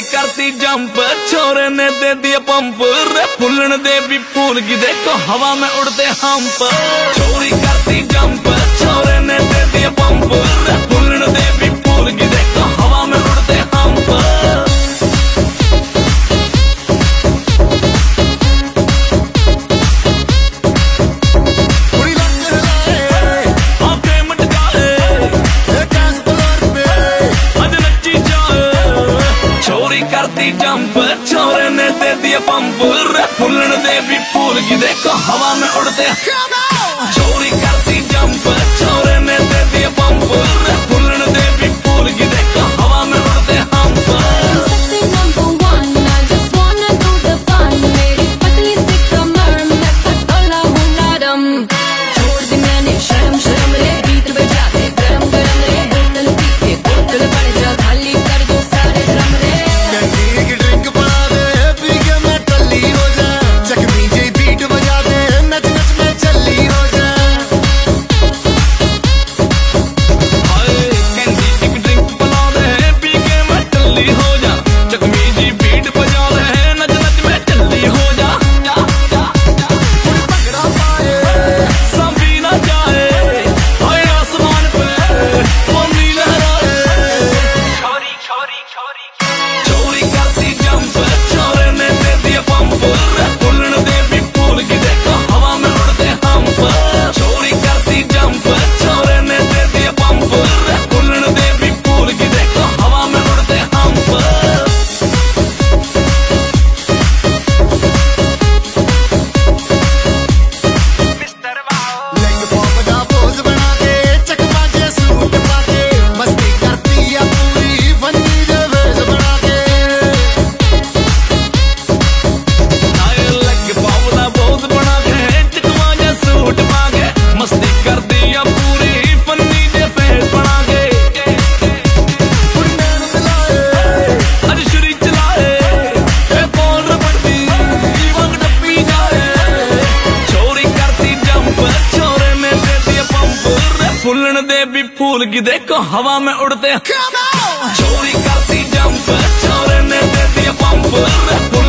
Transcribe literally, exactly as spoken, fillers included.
चोरी करती जंप छोरे ने दे दिया पंप रे फुलन दे भी फूल की देखो हवा में उड़ते हंप। चोरी करती जंप छोरे ने दे दिया पंप रे फुलन दे भी फूल की देखो हवा में उड़ते हंप। करती जंप छोरे ने दे दिया पंप रे फुलन दे भी फूल की देखो हवा में उड़ते। चोरी करती जंप छोरे ने दे दिया पंप रे फुलन दे भी फूल की देखो हवा में उड़ते हंप। फुलन दे भी फूल की देखो हवा में उड़ते। चोरी करती जंप छोरे ने दे दिया पंप।